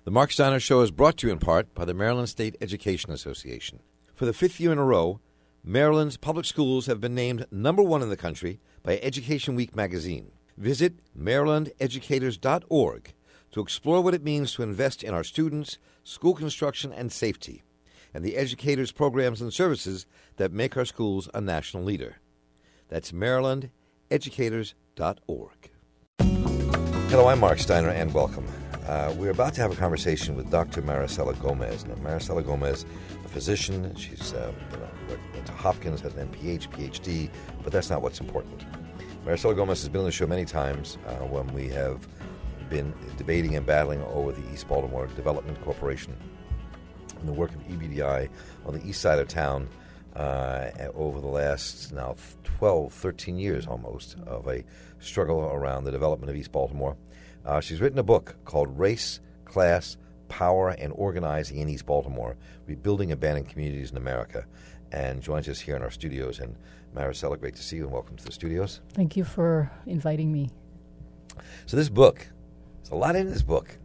The Mark Steiner Show is brought to you in part by the Maryland State Education Association. For the 5th year in a row, Maryland's public schools have been named number 1 in the country by Education Week magazine. Visit marylandeducators.org to explore what it means to invest in our students, school construction, and safety, and the educators, programs, and services that make our schools a national leader. That's marylandeducators.org. Hello, I'm Mark Steiner, and welcome. We're about to have a conversation with Dr. Maricela Gomez. Now, Maricela Gomez, a physician, she's went to Hopkins, has an MPH, PhD, but that's not what's important. Maricela Gomez has been on the show many times when we have been debating and battling over the East Baltimore Development Corporation and the work of EBDI on the east side of town over the last now 12, 13 years almost of a struggle around the development of East Baltimore. She's written a book called Race, Class, Power, and Organizing in East Baltimore, Rebuilding Abandoned Communities in America, and joins us here in our studios. And Maricela, great to see you, and welcome to the studios. Thank you for inviting me. So this book, there's a lot in this book.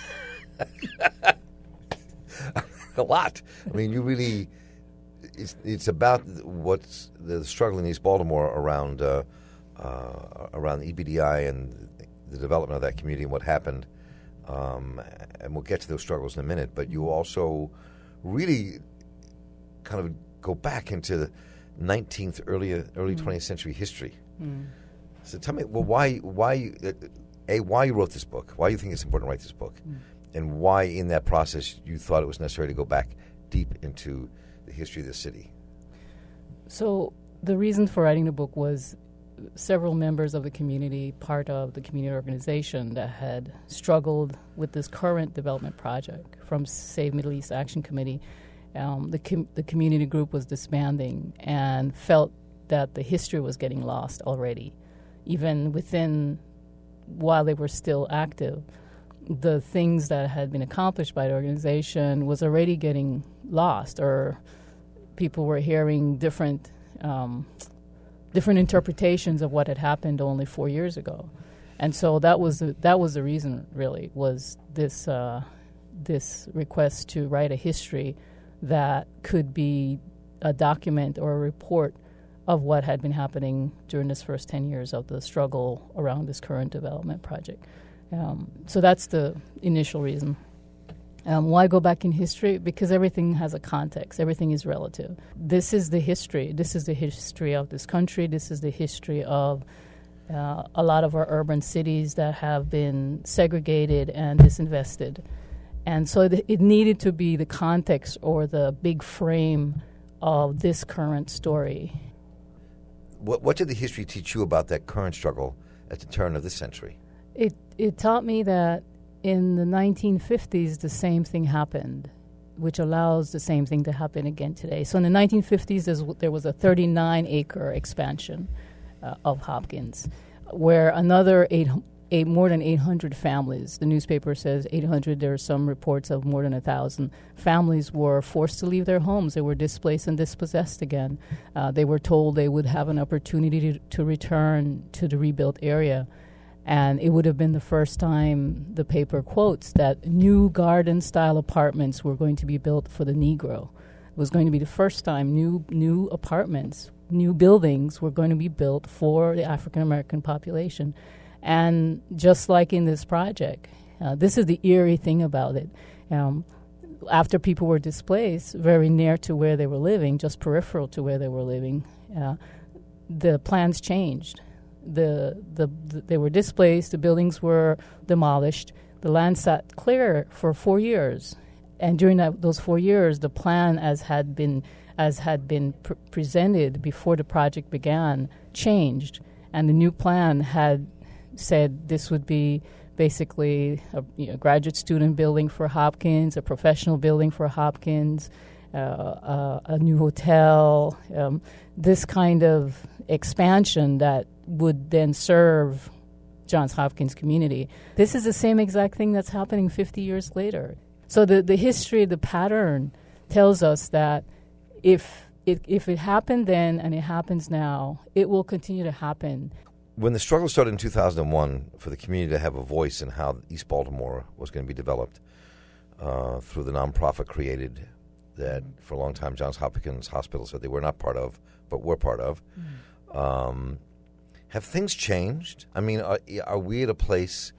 A lot. I mean, you really, it's about what's the struggle in East Baltimore around the EBDI and the development of that community and what happened, and we'll get to those struggles in a minute. But you also really kind of go back into the 19th, early 20th century history. So tell me, well, why you wrote this book, why you think it's important to write this book, and why in that process you thought it was necessary to go back deep into the history of the city. So the reason for writing the book was several members of the community, part of the community organization that had struggled with this current development project from Save Middle East Action Committee. The community group was disbanding and felt that the history was getting lost already. Even while they were still active, the things that had been accomplished by the organization was already getting lost, or people were hearing different interpretations of what had happened only 4 years ago. And so that was the reason, really, was this request to write a history that could be a document or a report of what had been happening during this first 10 years of the struggle around this current development project. So that's the initial reason. Why go back in history? Because everything has a context. Everything is relative. This is the history. This is the history of this country. This is the history of a lot of our urban cities that have been segregated and disinvested. And so it needed to be the context or the big frame of this current story. What did the history teach you about that current struggle at the turn of this century? It taught me that in the 1950s, the same thing happened, which allows the same thing to happen again today. So in the 1950s, there was a 39-acre expansion of Hopkins, where another more than 800 families, the newspaper says 800, there are some reports of more than 1,000 families were forced to leave their homes. They were displaced and dispossessed again. They were told they would have an opportunity to return to the rebuilt area. And it would have been the first time, the paper quotes, that new garden-style apartments were going to be built for the Negro. It was going to be the first time new apartments, new buildings were going to be built for the African-American population. And just like in this project, this is the eerie thing about it. After people were displaced, very near to where they were living, just peripheral to where they were living, the plans changed. They were displaced, the buildings were demolished, the land sat clear for 4 years. And during those 4 years, the plan as had been presented before the project began changed. And the new plan had said this would be basically a graduate student building for Hopkins, a professional building for Hopkins, a new hotel, this kind of expansion that would then serve Johns Hopkins community. This is the same exact thing that's happening 50 years later. So the history, the pattern tells us that if it happened then and it happens now, it will continue to happen. When the struggle started in 2001 for the community to have a voice in how East Baltimore was going to be developed, through the nonprofit created that for a long time Johns Hopkins Hospital said they were not part of, but were part of. Have things changed? I mean, are we at a place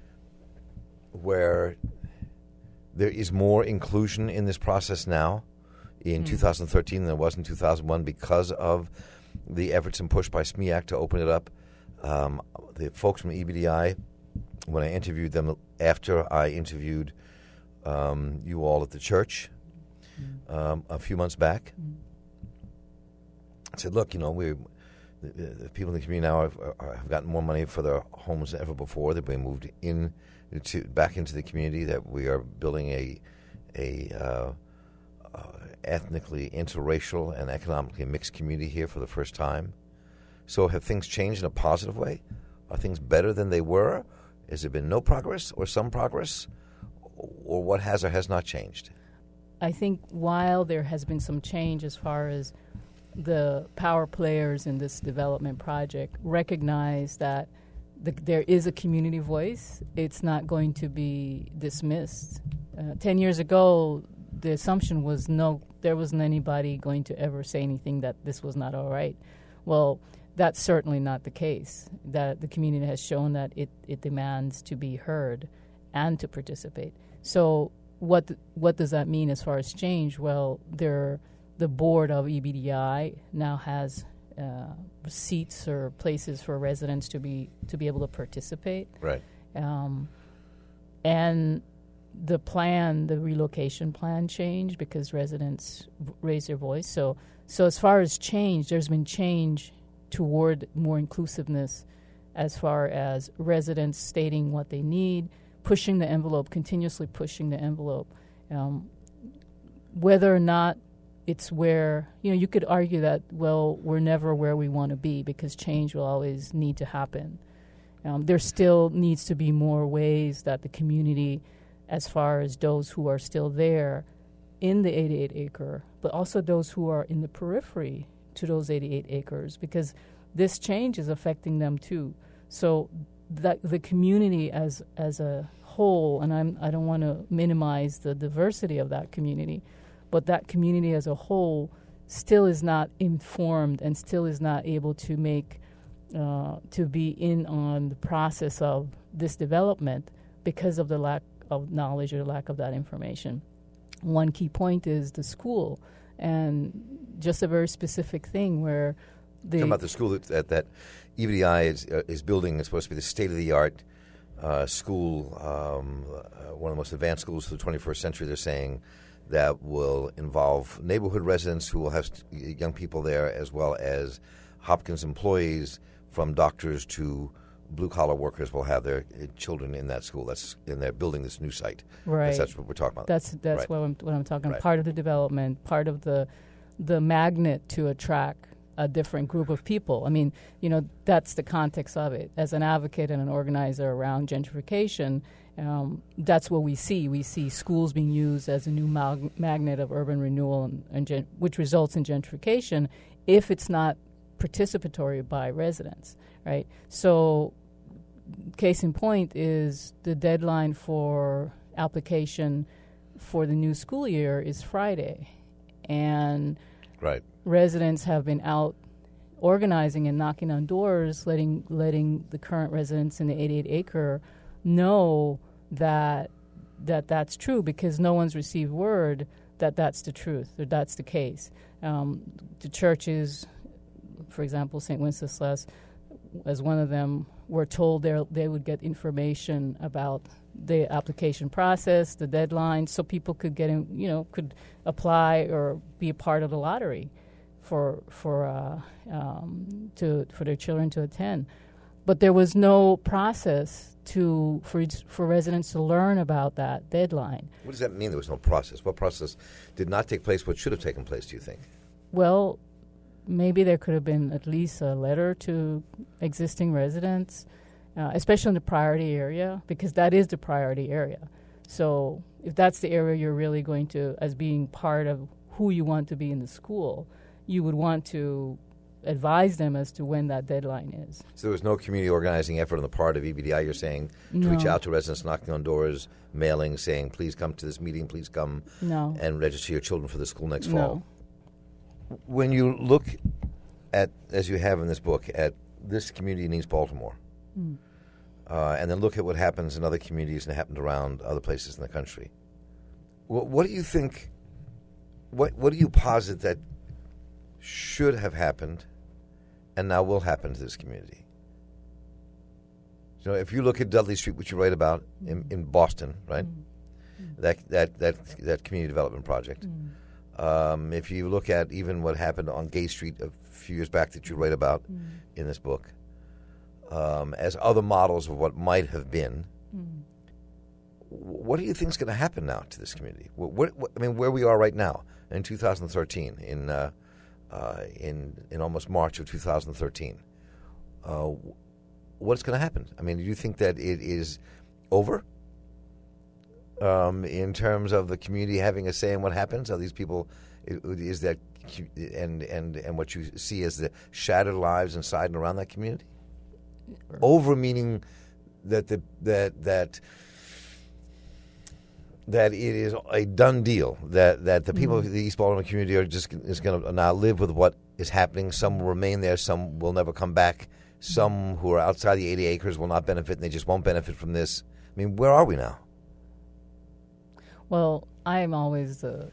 where there is more inclusion in this process now in 2013 than there was in 2001 because of the efforts and push by SMEAC to open it up? The folks from EBDI, when I interviewed them after I interviewed you all at the church a few months back, I said, look, you know, the people in the community now have gotten more money for their homes than ever before. They've been moved back into the community, that we are building a ethnically, interracial, and economically mixed community here for the first time. So have things changed in a positive way? Are things better than they were? Has there been no progress or some progress? Or what has or has not changed? I think while there has been some change as far as the power players in this development project recognize that there is a community voice, it's not going to be dismissed. 10 years ago, the assumption was there wasn't anybody going to ever say anything that this was not all right. Well, that's certainly not the case. That the community has shown that it demands to be heard and to participate. So what does that mean as far as change? Well, the board of EBDI now has seats or places for residents to be able to participate. Right. And the relocation plan changed because residents raised their voice. So as far as change, there's been change toward more inclusiveness as far as residents stating what they need, pushing the envelope, continuously pushing the envelope. Whether or not it's where, you could argue that, well, we're never where we want to be because change will always need to happen. There still needs to be more ways that the community, as far as those who are still there in the 88 acre, but also those who are in the periphery to those 88 acres, because this change is affecting them too. So that the community as a whole, and I don't want to minimize the diversity of that community, but that community as a whole still is not informed and still is not able to to be in on the process of this development because of the lack of knowledge or lack of that information. One key point is the school, and just a very specific thing where talking about the school that EBDI is building is supposed to be the state-of-the-art school, one of the most advanced schools for the 21st century, they're saying, that will involve neighborhood residents who will have young people there, as well as Hopkins employees, from doctors to blue-collar workers, will have their children in that school. And they're building this new site. Right. That's what we're talking about. That's right. what I'm talking about. Right. Part of the development, part of the magnet to attract a different group of people. I mean, that's the context of it. As an advocate and an organizer around gentrification, that's what we see. We see schools being used as a new magnet of urban renewal, which results in gentrification if it's not participatory by residents, right? So case in point is the deadline for application for the new school year is Friday. And right. Residents have been out organizing and knocking on doors, letting the current residents in the 88 acre know that that's true, because no one's received word that that's the truth or that's the case. The churches, for example, St. Wenceslas, as one of them, were told they would get information about the application process, the deadline, so people could get in, could apply or be a part of the lottery for their children to attend. But there was no process for residents to learn about that deadline. What does that mean, there was no process? What process did not take place? What should have taken place, do you think? Well, maybe there could have been at least a letter to existing residents, especially in the priority area, because that is the priority area. So if that's the area you're really going to, as being part of who you want to be in the school, you would want to advise them as to when that deadline is. So there was no community organizing effort on the part of EBDI, you're saying, to reach out to residents, knocking on doors, mailing, saying, please come to this meeting, please come and register your children for the school next fall. When you look at, as you have in this book, at this community in East Baltimore, and then look at what happens in other communities and happened around other places in the country, what do you think, what do you posit that should have happened and now will happen to this community? So if you look at Dudley Street, which you write about in Boston, right? That community development project. If you look at even what happened on Gay Street a few years back that you write about in this book, as other models of what might have been, what do you think is going to happen now to this community? I mean, where we are right now in 2013, in almost March of 2013, what's going to happen? I mean, do you think that it is over in terms of the community having a say in what happens? Are these people, is that, and what you see as the shattered lives inside and around that community? Over meaning that that it is a done deal, that the people of the East Baltimore community are just is going to now live with what is happening. Some will remain there, some will never come back. Some who are outside the 80 acres will not benefit, and they just won't benefit from this. I mean, where are we now? Well, I am always the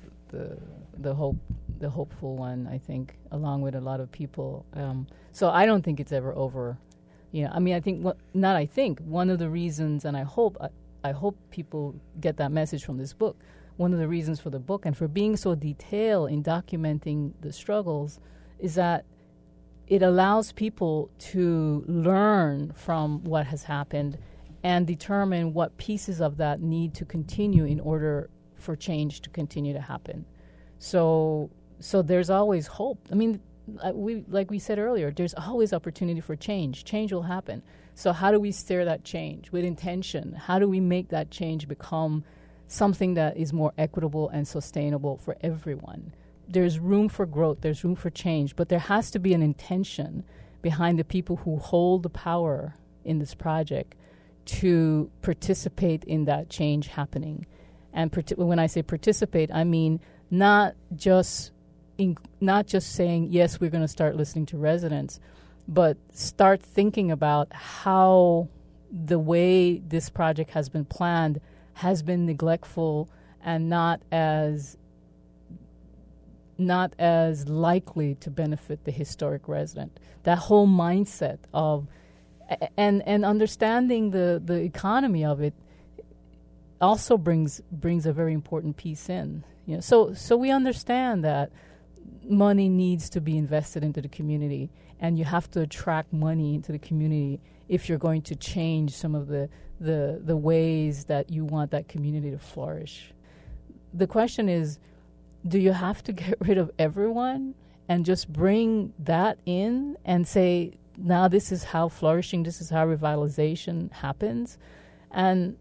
hopeful one, I think, along with a lot of people. So I don't think it's ever over. I mean, I think one of the reasons, and I hope people get that message from this book. One of the reasons for the book and for being so detailed in documenting the struggles is that it allows people to learn from what has happened and determine what pieces of that need to continue in order for change to continue to happen. So there's always hope. I mean, like we said earlier, there's always opportunity for change. Change will happen. So how do we steer that change with intention? How do we make that change become something that is more equitable and sustainable for everyone? There's room for growth, there's room for change, but there has to be an intention behind the people who hold the power in this project to participate in that change happening. And when I say participate, I mean not just saying, yes, we're going to start listening to residents, but start thinking about how the way this project has been planned has been neglectful and not as likely to benefit the historic resident. That whole mindset of and understanding the economy of it also brings a very important piece in. So we understand that money needs to be invested into the community, and you have to attract money into the community if you're going to change some of the ways that you want that community to flourish. The question is, do you have to get rid of everyone and just bring that in and say, now this is how flourishing, this is how revitalization happens? And,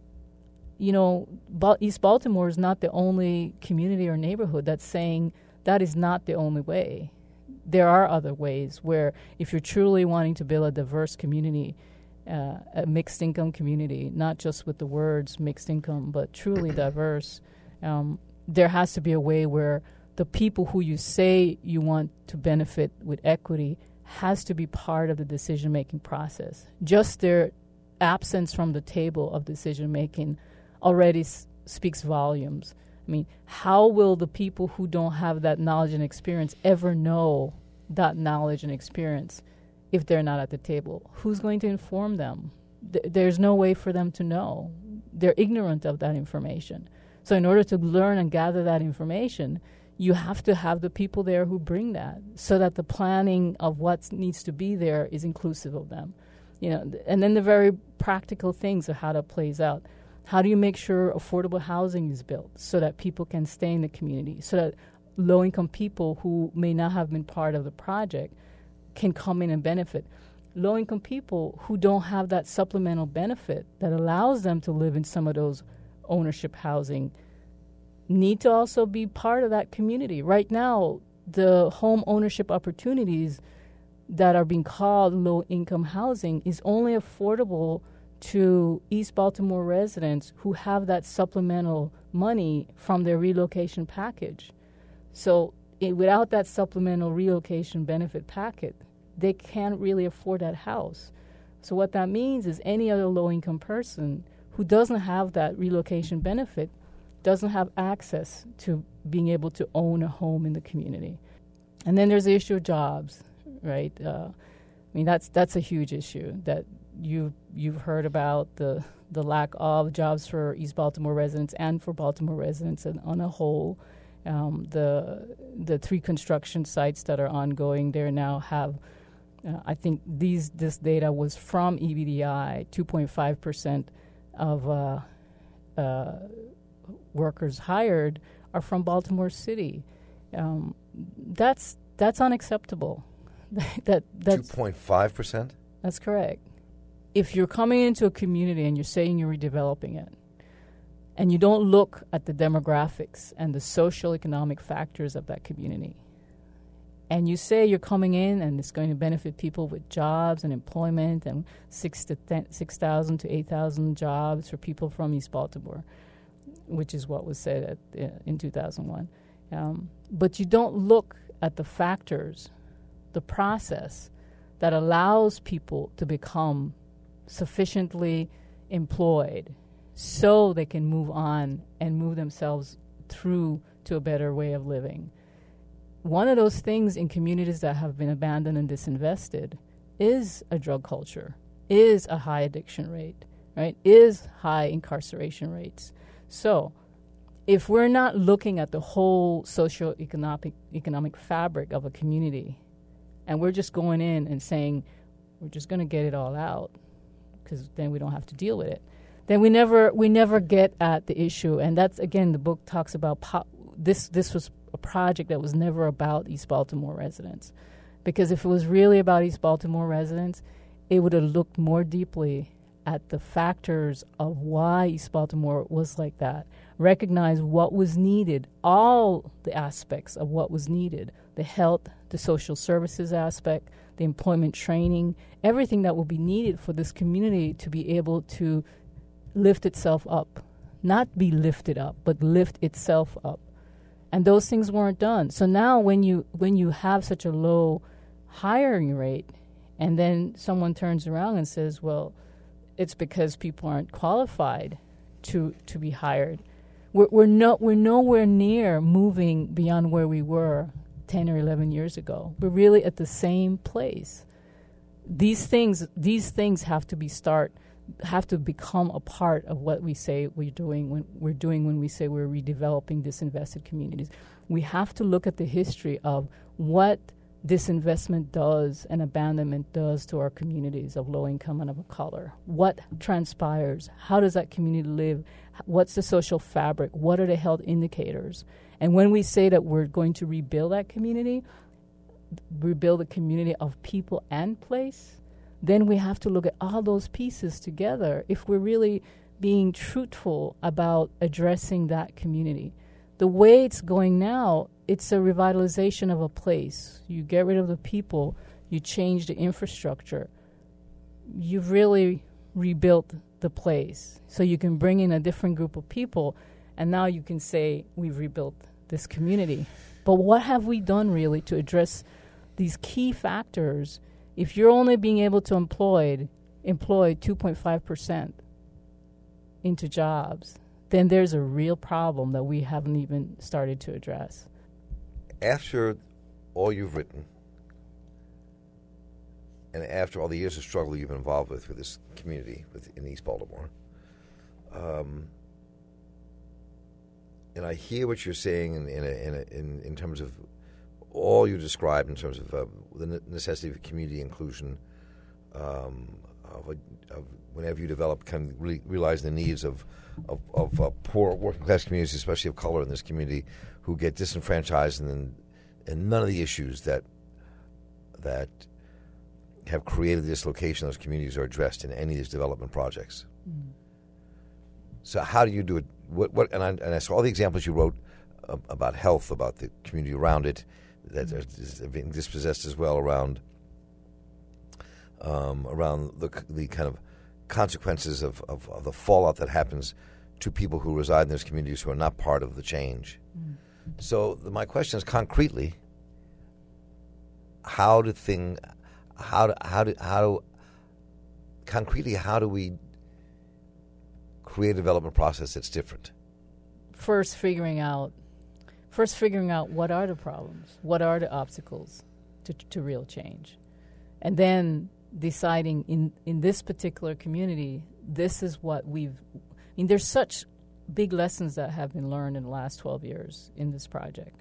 East Baltimore is not the only community or neighborhood that's saying that is not the only way. There are other ways where if you're truly wanting to build a diverse community, a mixed income community, not just with the words mixed income, but truly diverse, there has to be a way where the people who you say you want to benefit with equity has to be part of the decision-making process. Just their absence from the table of decision-making already speaks volumes. I mean, how will the people who don't have that knowledge and experience ever know that knowledge and experience if they're not at the table? Who's going to inform them? There's no way for them to know. They're ignorant of that information. So in order to learn and gather that information, you have to have the people there who bring that so that the planning of what needs to be there is inclusive of them. And then the very practical things of how that plays out. How do you make sure affordable housing is built so that people can stay in the community, so that low-income people who may not have been part of the project can come in and benefit? Low-income people who don't have that supplemental benefit that allows them to live in some of those ownership housing need to also be part of that community. Right now, the home ownership opportunities, that are being called low-income housing is only affordable to East Baltimore residents who have that supplemental money from their relocation package. So without that supplemental relocation benefit packet, they can't really afford that house. So what that means is any other low-income person who doesn't have that relocation benefit doesn't have access to being able to own a home in the community. And then there's the issue of jobs, right? I mean, that's a huge issue that you've heard about, the lack of jobs for East Baltimore residents and for Baltimore residents on a whole. The 3 construction sites that are ongoing there now have, I think this data was from EBDI, 2.5% of workers hired are from Baltimore City. That's unacceptable. That's 2.5%? That's correct. If you're coming into a community and you're saying you're redeveloping it, and you don't look at the demographics and the social economic factors of that community, and you say you're coming in and it's going to benefit people with jobs and employment and 6,000 to 8,000 jobs for people from East Baltimore, which is what was said in 2001. But you don't look at the factors, the process that allows people to become sufficiently employed so they can move on and move themselves through to a better way of living. One of those things in communities that have been abandoned and disinvested is a drug culture, is a high addiction rate, right? Is high incarceration rates. So if we're not looking at the whole socio-economic fabric of a community, and we're just going in and saying, we're just going to get it all out, because then we don't have to deal with it, then we never get at the issue. And that's, again, the book talks about this was a project that was never about East Baltimore residents. Because if it was really about East Baltimore residents, it would have looked more deeply at the factors of why East Baltimore was like that, recognize what was needed, all the aspects of what was needed, the health, the social services aspect, the employment training, everything that will be needed for this community to be able to lift itself up. Not be lifted up, but lift itself up. And those things weren't done. So now when you have such a low hiring rate, and then someone turns around and says, well, it's because people aren't qualified to be hired. We're nowhere near moving beyond where we were 10 or 11 years ago. We're really at the same place. These things have to become a part of what we say we're doing when we say we're redeveloping disinvested communities. We have to look at the history of what disinvestment does and abandonment does to our communities of low income and of color. What transpires? How does that community live? What's the social fabric? What are the health indicators? And when we say that we're going to rebuild that community, rebuild a community of people and place, then we have to look at all those pieces together if we're really being truthful about addressing that community. The way it's going now, it's a revitalization of a place. You get rid of the people, you change the infrastructure. You've really rebuilt the place. So you can bring in a different group of people, and now you can say, we've rebuilt this community. But what have we done really to address these key factors? If you're only being able to employ 2.5% into jobs, then there's a real problem that we haven't even started to address. After all you've written, and after all the years of struggle you've been involved with this community in East Baltimore, and I hear what you're saying in terms of all you described in terms of the necessity of community inclusion, of whenever you develop, kind of realize the needs of poor working class communities, especially of color in this community, who get disenfranchised, and none of the issues that have created dislocation in those communities are addressed in any of these development projects. Mm. So how do you do it? And I saw all the examples you wrote about health, about the community around it, that is being dispossessed as well around around the kind of consequences of the fallout that happens to people who reside in those communities who are not part of the change. Mm. So my question is, concretely, how do we create a development process that's different? First figuring out what are the problems, what are the obstacles to real change, and then deciding in this particular community, this is what there's such big lessons that have been learned in the last 12 years in this project.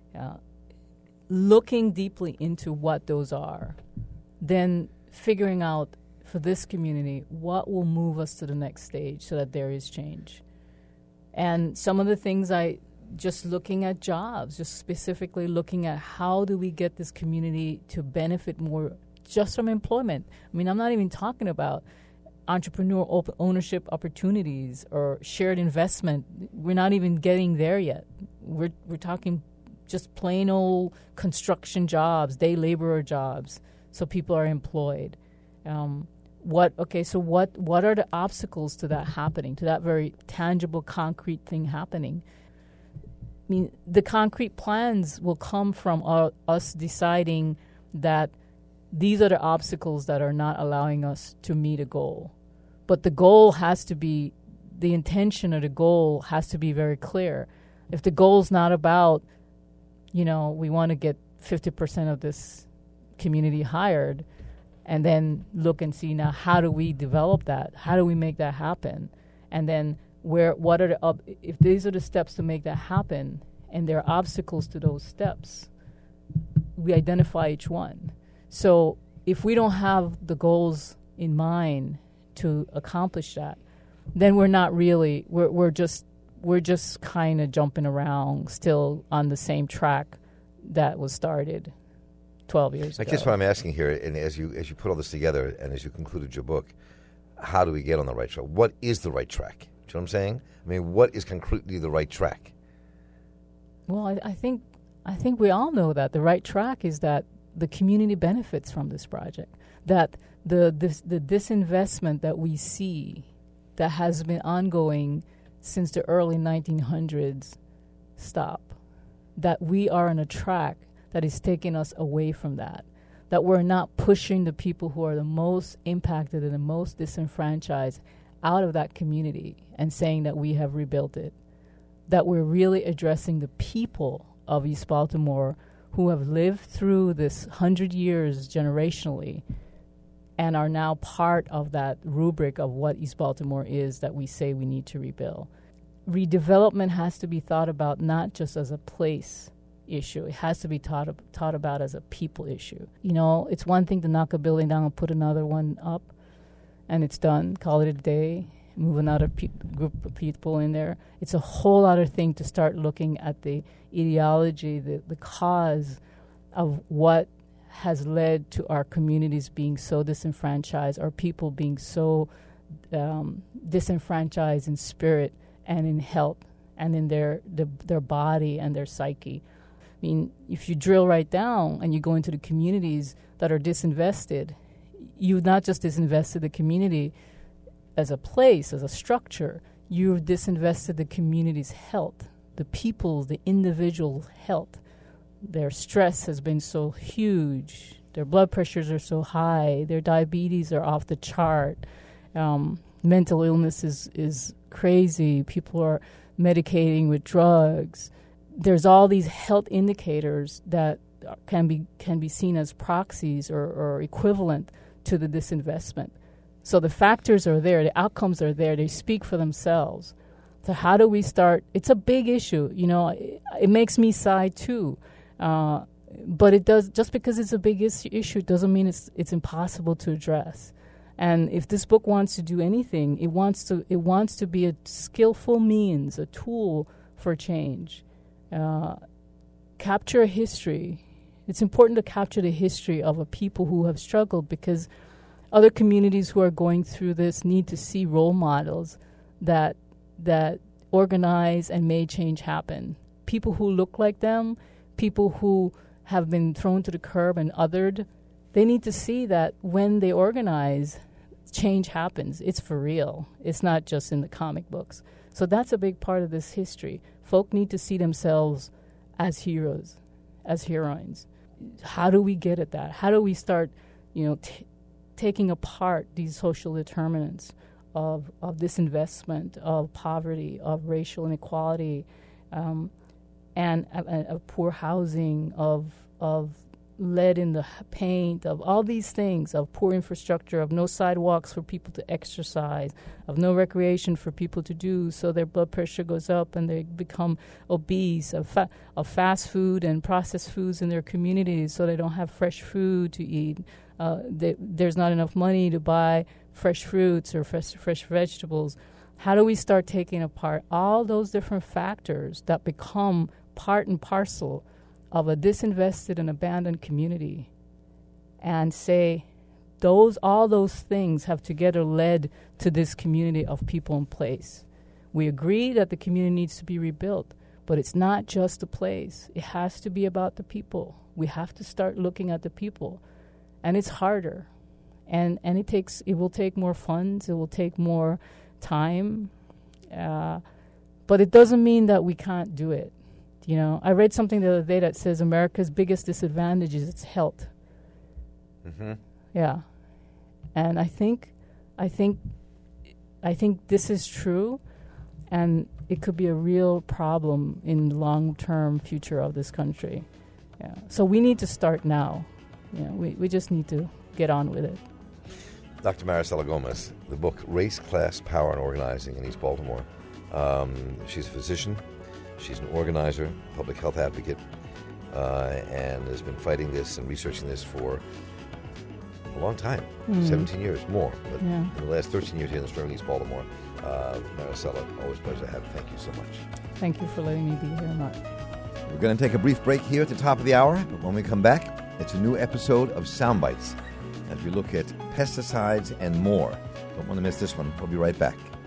Looking deeply into what those are, then figuring out for this community what will move us to the next stage so that there is change. And some of the things just looking at jobs, just specifically looking at how do we get this community to benefit more just from employment. I mean, I'm not even talking about entrepreneur ownership opportunities or shared investment. We're not even getting there yet. We're talking just plain old construction jobs, day laborer jobs, so people are employed. What are the obstacles to that happening, to that very tangible, concrete thing happening? I mean, the concrete plans will come from us deciding that these are the obstacles that are not allowing us to meet a goal. But the goal has to be, the intention of the goal has to be very clear. If the goal's not about, we want to get 50% of this community hired, and then look and see now how do we develop that? How do we make that happen? And then if these are the steps to make that happen, and there are obstacles to those steps, we identify each one. So if we don't have the goals in mind to accomplish that, then we're not really, we're just kind of jumping around still on the same track that was started 12 years ago. I guess what I'm asking here, and as you put all this together and as you concluded your book, how do we get on the right track? What is the right track? Do you know what I'm saying? I mean, what is concretely the right track? Well, I think we all know that the right track is that the community benefits from this project, that the disinvestment that we see that has been ongoing since the early 1900s stop, that we are on a track that is taking us away from that we're not pushing the people who are the most impacted and the most disenfranchised out of that community and saying that we have rebuilt it, that we're really addressing the people of East Baltimore who have lived through this 100 years generationally and are now part of that rubric of what East Baltimore is that we say we need to rebuild. Redevelopment has to be thought about not just as a place issue. It has to be taught about as a people issue. It's one thing to knock a building down and put another one up, and it's done. Call it a day. Move another group of people in there. It's a whole other thing to start looking at the ideology, the cause of what has led to our communities being so disenfranchised, our people being so disenfranchised in spirit and in health and in their body and their psyche. I mean, if you drill right down and you go into the communities that are disinvested, you've not just disinvested the community as a place, as a structure, you've disinvested the community's health, the people's, the individual's health. Their stress has been so huge. Their blood pressures are so high. Their diabetes are off the chart. Mental illness is crazy. People are medicating with drugs. There's all these health indicators that can be seen as proxies or equivalent to the disinvestment. So the factors are there, the outcomes are there, they speak for themselves. So how do we start? It's a big issue, it makes me sigh too. But it does, just because it's a big issue doesn't mean it's impossible to address. And if this book wants to do anything, it wants to be a skillful means, a tool for change. Capture history. It's important to capture the history of a people who have struggled, because other communities who are going through this need to see role models that organize and made change happen. People who look like them, people who have been thrown to the curb and othered, they need to see that when they organize, change happens. It's for real. It's not just in the comic books. So that's a big part of this history. Folk need to see themselves as heroes, as heroines. How do we get at that? How do we start, taking apart these social determinants of disinvestment, of poverty, of racial inequality, and of poor housing, of lead in the paint, of all these things, of poor infrastructure, of no sidewalks for people to exercise, of no recreation for people to do, so their blood pressure goes up and they become obese, of fast food and processed foods in their communities, so they don't have fresh food to eat. There's not enough money to buy fresh fruits or fresh vegetables. How do we start taking apart all those different factors that become part and parcel of a disinvested and abandoned community, and say all those things have together led to this community of people and place? We agree that the community needs to be rebuilt, but it's not just a place. It has to be about the people. We have to start looking at the people. And it's harder. And it will take more funds, it will take more time. But it doesn't mean that we can't do it. I read something the other day that says America's biggest disadvantage is its health. Mm-hmm. Yeah. And I think this is true, and it could be a real problem in the long-term future of this country. Yeah. So we need to start now. We just need to get on with it. Dr. Maricela Gomez, the book Race, Class, Power, and Organizing in East Baltimore. She's a physician. She's an organizer, public health advocate, and has been fighting this and researching this for a long time, 17 years, more. But in the last 13 years here in the Sterling East Baltimore, Maricela, always a pleasure to have you. Thank you so much. Thank you for letting me be here, Mark. We're going to take a brief break here at the top of the hour, but when we come back, it's a new episode of Soundbites as we look at pesticides and more. Don't want to miss this one. We'll be right back.